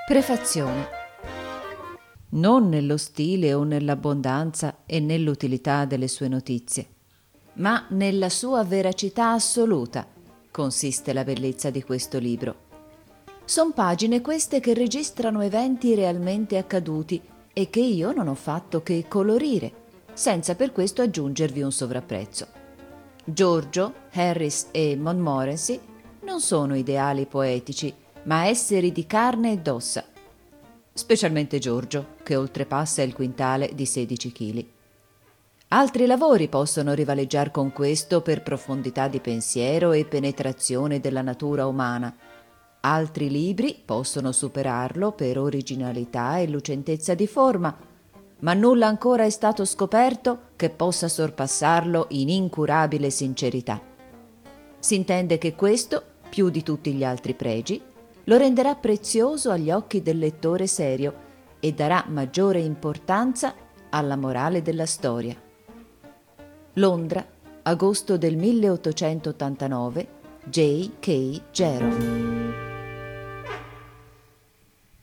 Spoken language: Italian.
Prefazione. Non nello stile o nell'abbondanza e nell'utilità delle sue notizie, ma nella sua veracità assoluta consiste la bellezza di questo libro. Son pagine queste che registrano eventi realmente accaduti e che io non ho fatto che colorire, senza per questo aggiungervi un sovrapprezzo. Giorgio, Harris e Montmorency non sono ideali poetici, ma esseri di carne ed ossa. Specialmente Giorgio, che oltrepassa il quintale di 16 chili. Altri lavori possono rivaleggiar con questo per profondità di pensiero e penetrazione della natura umana. Altri libri possono superarlo per originalità e lucentezza di forma, ma nulla ancora è stato scoperto che possa sorpassarlo in incurabile sincerità. Si intende che questo, più di tutti gli altri pregi, lo renderà prezioso agli occhi del lettore serio e darà maggiore importanza alla morale della storia. Londra, agosto del 1889, J. K. Gero.